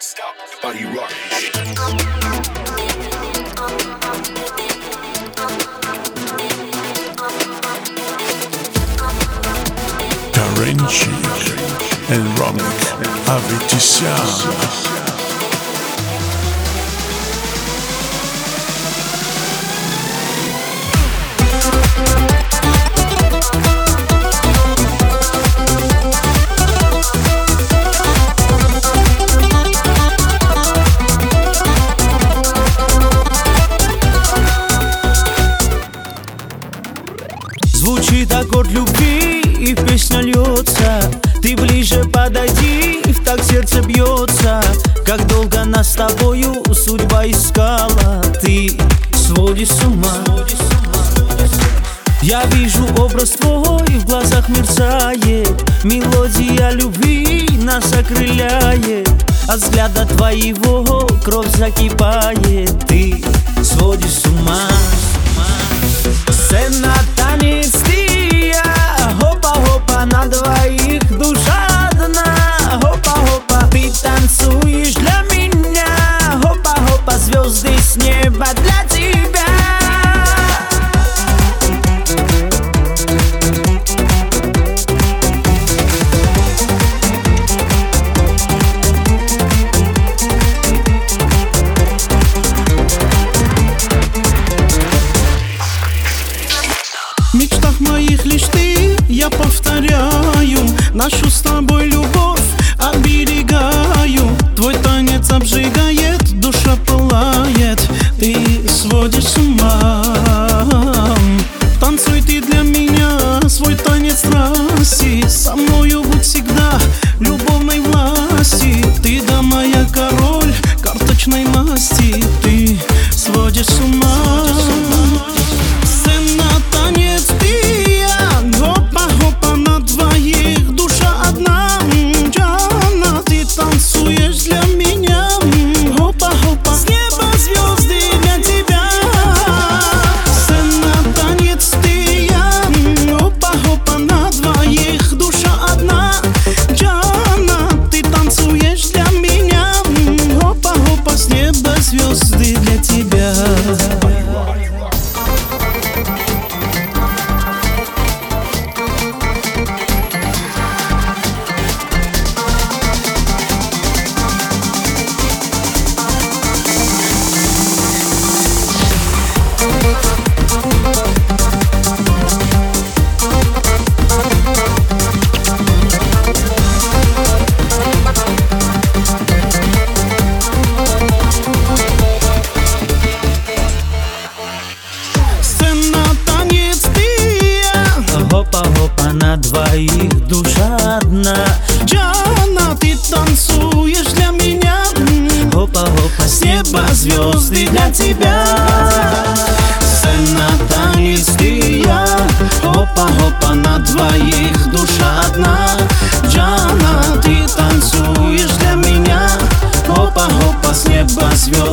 Stop. Body rock. Karenchik and Romik Avitisyan. Звучит аккорд любви, и песня льется. Ты ближе подойди, и в так сердце бьется. Как долго нас с тобою судьба искала. Ты сводишь с ума. Я вижу образ твой, в глазах мерцает. Мелодия любви нас окрыляет. От взгляда твоего кровь закипает. Ты сводишь с ума. Сцена, танец, ты я. Хопа-хопа, на двоих душа одна. Хопа-хопа, ты танцуешь для меня. Хопа-хопа, звезды с неба для тебя. В мечтах моих лишь ты, я повторяю. Нашу с тобой любовь оберегаю. Твой танец обжигает, душа пылает. Ты сводишь с ума. Танцуй ты для меня свой танец страсти. Со мною будь всегда любовной власти. Ты, да, моя король карточной масти. Ты сводишь с ума. Звезды для тебя. Хопа-хопа, на двоих душа одна. Джана, ты танцуешь для меня. Хопа-хопа, с неба звезды для тебя. Сцена, танец, ты и я. Хопа-хопа, на двоих душа одна. Джана, ты танцуешь для меня. Хопа-хопа, с неба звезды.